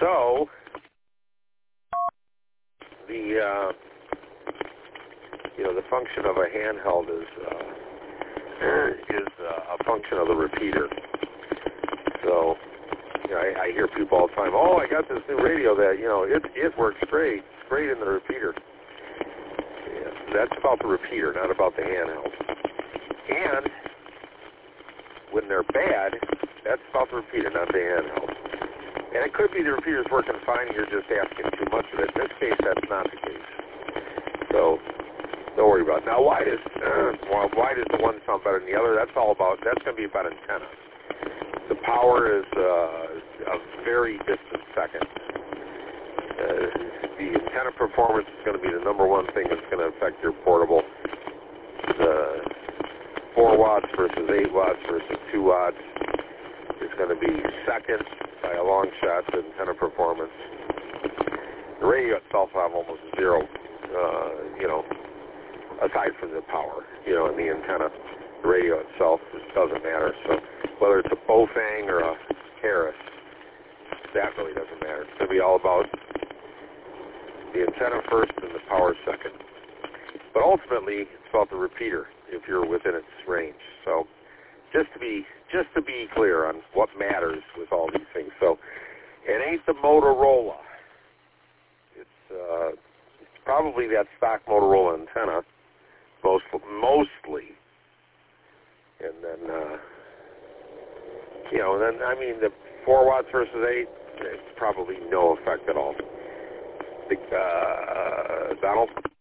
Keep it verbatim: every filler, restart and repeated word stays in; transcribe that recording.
So, the, uh, you know, the function of a handheld is, uh, is uh, a function of the repeater. So, you know, I, I hear people all the time, oh, I got this new radio that, you know, it, it works great, great in the repeater. Yeah, that's about the repeater, not about the handheld. And when they're bad, that's about the repeater, not the handheld. And it could be the repeater's working fine and you're just asking too much of it. In this case, that's not the case. So don't worry about it. Now, why does, uh, why does the one sound better than the other? That's all about, that's going to be about antenna. The power is uh, a very distant second. Uh, the antenna performance is going to be the number one thing that's going to affect your portable. The four watts versus eight watts versus two watts is going to be second by a long shot to antenna performance. The radio itself will have almost zero, uh, you know, aside from the power, you know, and the antenna. The radio itself doesn't matter. So whether it's a Bofang or a Harris, that really doesn't matter. It's going to be all about the antenna first and the power second. But ultimately, it's about the repeater if you're within its range. So just to be just to be clear on what matters with all these things. So it ain't the Motorola. It's uh, it's probably that stock Motorola antenna, most mostly. And then uh, you know, then I mean the four watts versus eight, it's probably no effect at all. The, uh, Donald.